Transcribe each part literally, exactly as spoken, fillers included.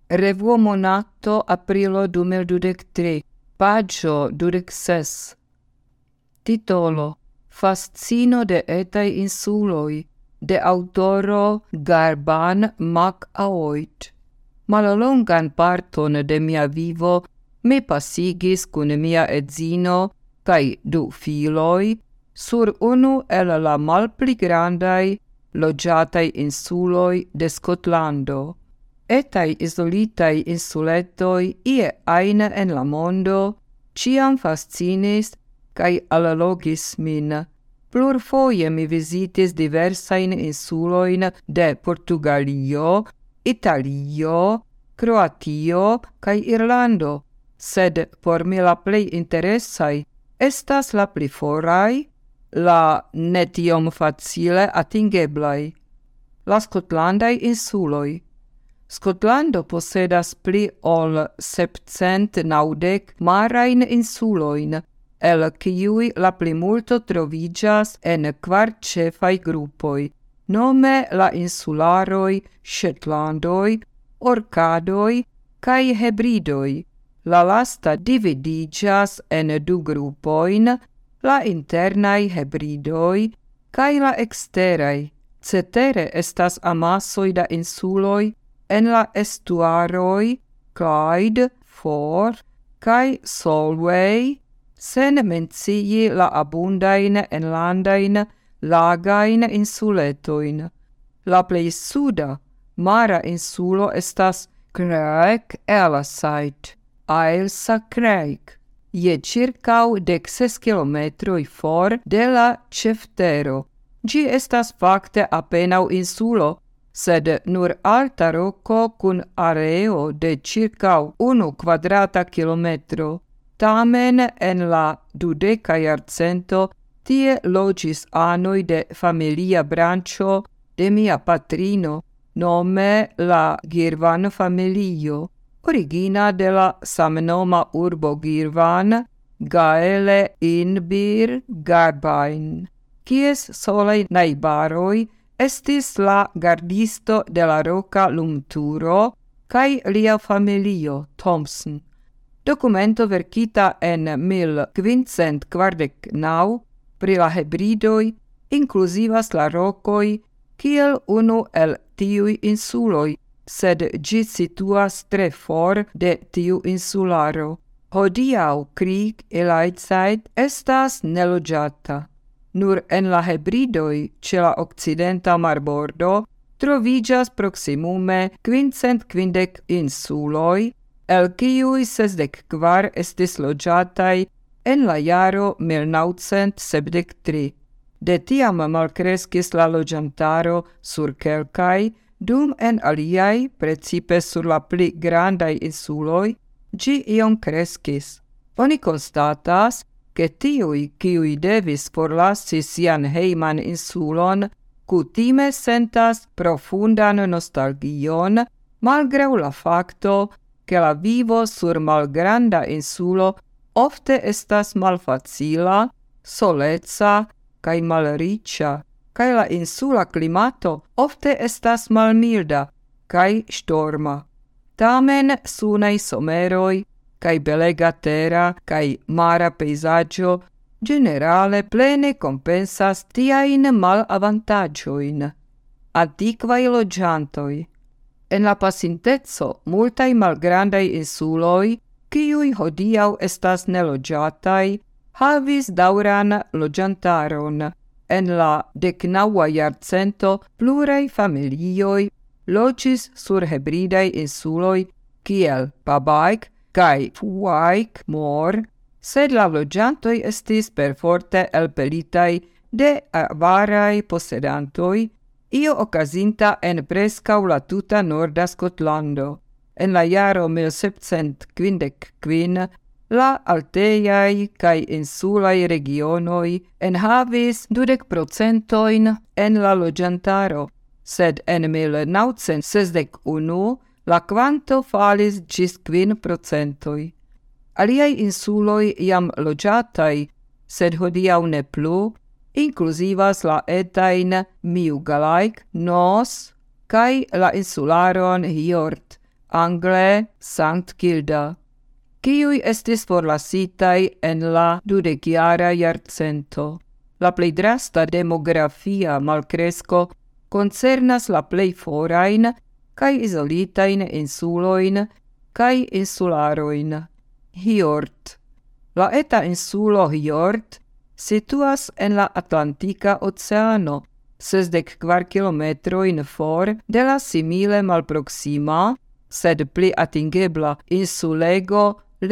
Revuo monato aprilo du mil dudek tri, pagio dudek ses. Titolo: Fascino de etaj insuloj, de aŭtoro Garban Mac-Aoit. Mallongan parton de mia vivo mi pasigis kun mia edzino kaj du filoj sur unu el la malpli grandaj loĝataj insuloj de Skotlando. Etaj izolitaj insuletoj ie ajn en la mondo ĉiam fascinis kaj allogis min. Plurfoje mi vizitis diversajn insulojn de Portugalio, Italio, Kroatio kaj Irlando, sed por mi la plej interesaj estas la pli foraj, la ne tiom facile atingeblaj. La skotlandaj insuloj. Skotlando posedas pli ol sepcent naŭdek marajn insulojn, el kiuj la plimulto troviĝas en kvar ĉefaj grupoj, nome la insularoj Ŝetlandoj, Orkadoj kaj Hebridoj. La lasta dividiĝas en du grupojn, la internaj Hebridoj kaj la eksteraj. Cetere estas amasoj da insuloj en la estuaroj Clyde, Forth kaj Solway, sen mencii la abundajn enlandajn lagajn insuletojn. La plej suda mara insulo estas Craig Ailsaigh, Ailsa Craig, je ĉirkaŭ dek ses kilometroj for de la ĉeftero. Ĝi estas fakte apenaŭ insulo, sed nur alta roko kun areo de ĉirkaŭ unu kvadrata kilometro. Tamen en la dudeka jarcento tie loĝis anoj de familia branĉo de mia patrino, nome la Girvan familio, origina de la samnoma urbo Girvan, Gaele Inbir Garbain, kies solaj najbaroj estis la gardisto de la roka lumturo kaj lia familio Thompson. Dokumento verkita en mil kvincent kvardek naŭ pri la Hebridoj inkluzivas la rokoj kiel unu el tiuj insuloj, sed ĝi situas tre for de tiu insularo. Hodiaŭ Craig Ailsaigh estas neloĝata. Nur en la Hebridoj ĉe la okcidenta marbordo troviĝas proksimume kvincent kvindek insuloj, el kiuj sesdek kvar estis loĝataj en la jaro mil naŭcent sepdek tri. De tiam malkreskis la loĝantaro sur kelkaj, dum en aliaj, precipe sur la pli grandaj insuloj, ĝi iom kreskis. Oni konstatas, ke tiuj, kiuj devis forlasi sian hejman insulon, kutime sentas profundan nostalgion, malgraŭ la fakto, ke la vivo sur malgranda insulo ofte estas malfacila, soleca kaj malriĉa, kaj la insula klimato ofte estas malmilda kaj ŝtorma. Tamen sunaj someroj kaj belega tera kaj mara pejzaĝo ĝenerale plene kompensas tiajn malavantaĝojn. Antikvaj loĝantoj. En la pasinteco multaj malgrandaj insuloj, kiuj hodiaŭ estas neloĝataj, havis daŭran loĝantaron. En la deknaŭa jarcento pluraj familioj loĝis sur hebridaj insuloj kiel Babaik kaj Fuaik Mor, sed la loĝantoj estis perforte elpelitaj de avaraj posedantoj, io okazinta en preskaŭ la tuta norda Skotlando. En la jaro mil sepcent kvindek kvin la altejaj kaj insulaj regionoj enhavis dudek procentojn en la loĝantaro, sed en mil naŭcent sesdek unu la kvanto falis ĝis kvin procentoj. Aliaj insuloj jam loĝataj, sed hodiaŭ ne plu, inkluzivas la etajn Miugallaik, Nos kaj la insularon Hjort, angle Sankt Kilda, kiuj estis forlasitaj en la dudekjara jarcento. La plej drasta demografia malkresko koncernas la plej forajn kaj izolitajn insulojn kaj insularojn. Hjort. La eta insulo Hjort situas en la Atlantika Oceano, sesdek kvar kilometrojn for de la simile malproksima, sed pli atingebla insulego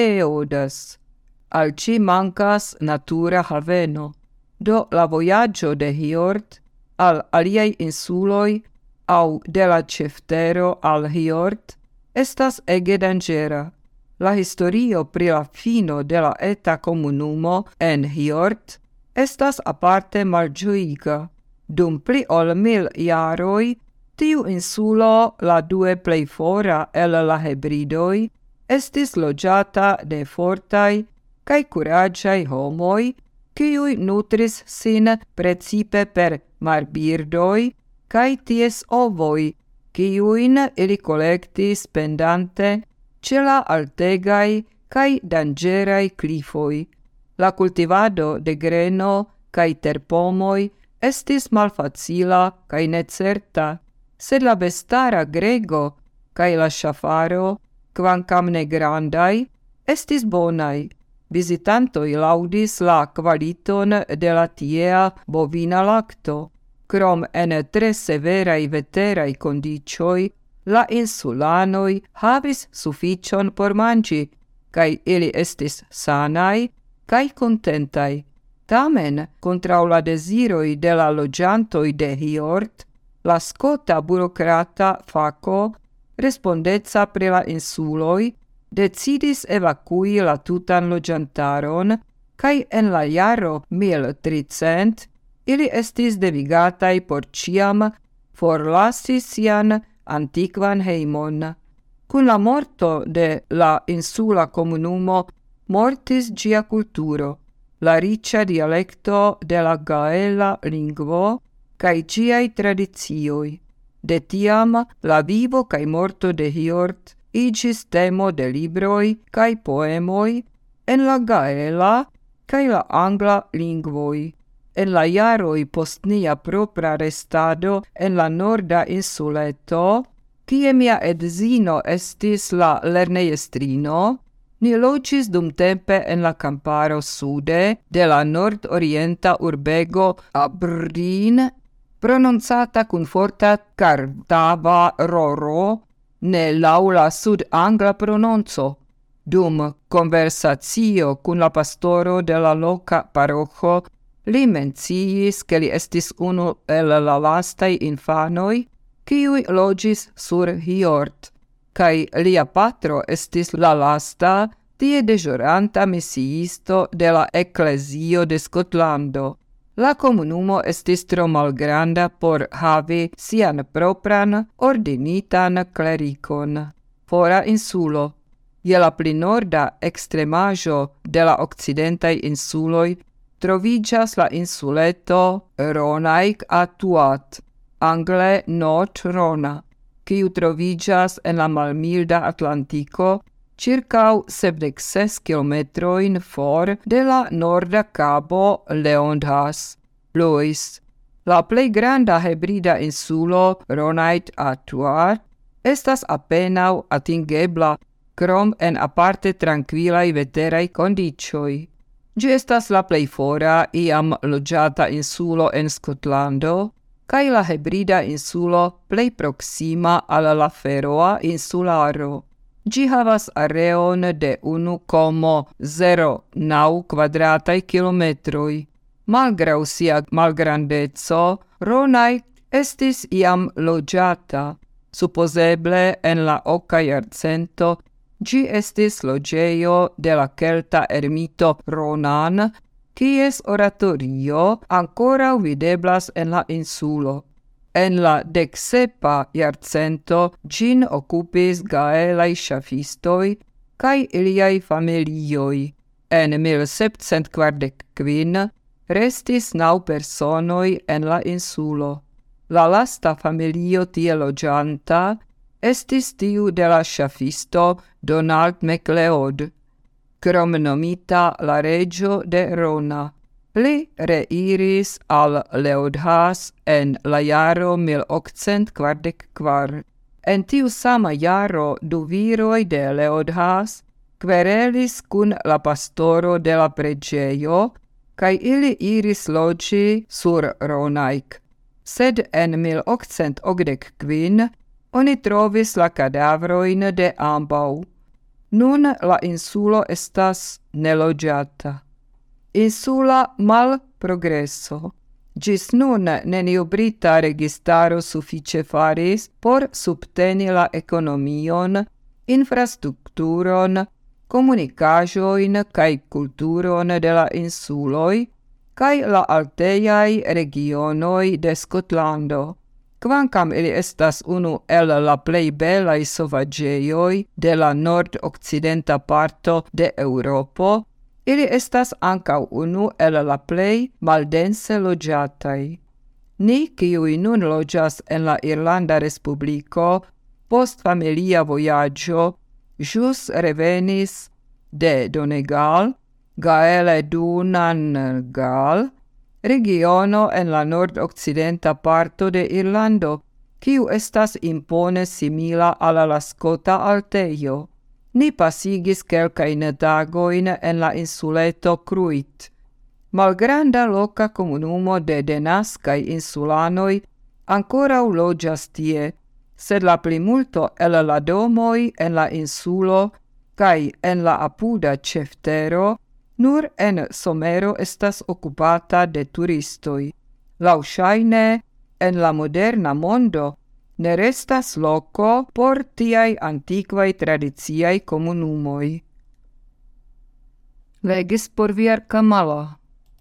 Leodas. Al ci mancas natura haveno. Do la vojaĝo de Hjort al aliaj insuloj aŭ de la ĉeftero al Hjort estas ege danĝera. La historio pri la fino de la eta komunumo en Hjort estas aparte malĝojiga. Dum pli ol mil jaroj tiu insulo, la due plej fora el la Hebridoj, estis loĝata de fortaj kaj kuraĝaj homoj, kiuj nutris sin precipe per marbirdoj kaj ties ovoj, kiujn ili kolektis pendante ĉe la altegaj kaj danĝeraj klifoj. La kultivado de greno kaj terpomoj estis malfacila kaj necerta, sed la bestara grego kaj la ŝafaro, kvankam ne grandaj, estis bonaj. Visitantoj laŭdis la kvaliton de la tiea bovina lakto. Krom en tre severaj veteraj kondiĉoj, la insulanoj havis sufiĉon por manĝi, kaj ili estis sanaj kaj kontentaj. Tamen, kontraŭ la deziroj de la loĝantoj de Hjort, la skota burokrata fako, respondeca pri la insuloj, decidis evakui la tutan loĝantaron, kaj en la jaro mil tricent ili estis devigataj por ĉiam forlasi sian antikvan hejmon. Kun la morto de la insula komunumo mortis ĝia kulturo, la riĉa dialekto de la gaela lingvo kaj ĝiaj tradicioj. De tiam la vivo kaj morto de Hjort iĝis temo de libroj kaj poemoj en la gaela kaj la angla lingvoj. En la jaroj post nia propra restado en la norda insuleto, kie mia edzino estis la lernejestrino, ni loĝis dumtempe en la kamparo sude de la nordorienta urbego Aberdeen, prononcata kun forta kartava roro, ne laŭ la sud-angla prononco. Dum konversacio kun la pastoro de la loka paroĥo, li menciis, ke li estis unu el la lastaj infanoj, kiuj loĝis sur Hjort, kaj lia patro estis la lasta, tie deĵoranta misiisto de la Eklezio de Skotlando. La komunumo estis tro malgranda por havi sian propran ordinitan klerikon. Fora insulo. Je la pli norda ekstremaĵo de la okcidentaj insuloj troviĝas la insuleto Ronaik Atuat, angle Nord Rona, kiu troviĝas en la malmilda Atlantiko ĉirkaŭ sepdek ses kilometrojn for de la norda kabo Leondhas. Louis. La plej granda hebrida insulo Ronait Atuat estas apenaŭ atingebla, krom en aparte trankvilaj veteraj kondiĉoj. Ĝi estas la plej fora iam loĝata insulo en Skotlando, kaj la hebrida insulo plej proksima al la Feroa insularo. Ĝi havas areon de unu komo zero naŭ kvadrataj kilometroj. Malgraŭ sia malgrandeco, Ronait estis iam loĝata. Supozeble en la oka jarcento ĝi estis loĝejo de la kelta ermito Ronan, kies oratorio ankoraŭ videblas en la insulo. En la deksepa jarcento ĝin okupis gaelaj ŝafistoj kaj iliaj familioj. En mil sepcent kvardek kvin restis naŭ personoj en la insulo. La lasta familio tie loĝanta estis tiu de la ŝafisto Donald MacLeod, kromnomita la Reĝo de Rona. Li reiris al Leodhas en la jaro mil okcent kvardek kvar. En tiu sama jaro du viroj de Leodhas kverelis kun la pastoro de la preĝejo, kaj ili iris loĝi sur Ronajk. Sed en mil okcent okdek kvin oni trovis la kadavrojn de ambaŭ. Nun la insulo estas neloĝata. Insula malprogreso. Ĝis nun neniu brita registaro sufiĉe faris por subteni la ekonomion, infrastrukturon, komunikaĵojn kaj kulturon de la insuloj kaj la altejaj regionoj de Skotlando. Kvankam ili estas unu el la plej belaj sovaĝejoj de la nord-okcidenta parto de Eŭropo, ili estas ankaŭ unu el la plej maldense loĝataj. Ni, kiuj nun loĝas en la Irlanda Respubliko, post familia vojaĝo, ĵus revenis de Donegal, Gaele Dunangal, regiono en la nord-okcidenta parto de Irlando, kiu estas impone simila al la Skota Altejo. Ni pasigis kelkajn tagojn en la insuleto Kruit. Malgranda loka komunumo de denaskaj insulanoj ankoraŭ loĝas tie, sed la plimulto el la domoj en la insulo kaj en la apuda ĉeftero nur en somero estas okupata de turistoj. Laŭŝajne, en la moderna mondo ne restas loko por tiaj antikvaj tradiciaj komunumoj. Legis por via kanalo.